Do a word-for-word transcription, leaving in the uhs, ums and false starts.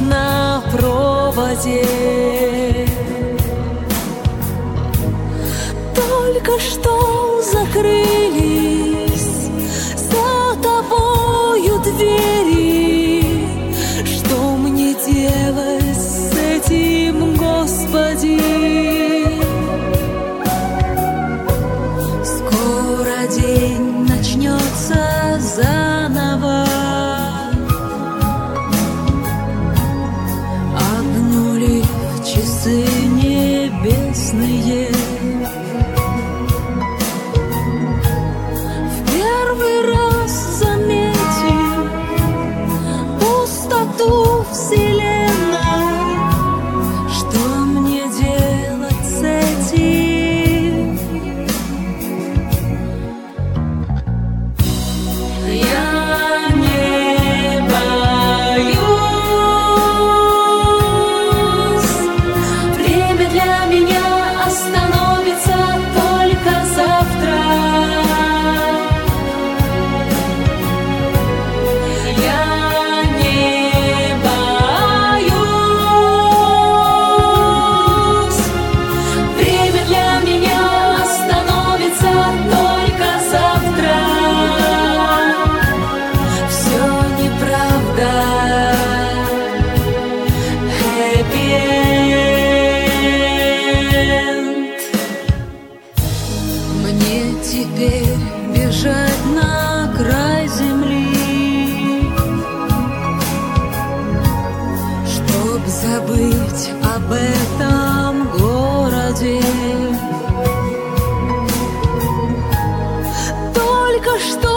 на проводе. Только что закрылись за тобою двери. Что мне делать с этим, Господи? Скоро день начнется заново. Обнули часы небесные. В первый раз заметил пустоту вселенной. Что мне делать с этим? Я не боюсь. Время для меня остановится только завтра. Я не боюсь. Время для меня остановится только завтра. Все неправда. Happy end. Мне теперь бежать на край земли, чтоб забыть об этом городе. Только что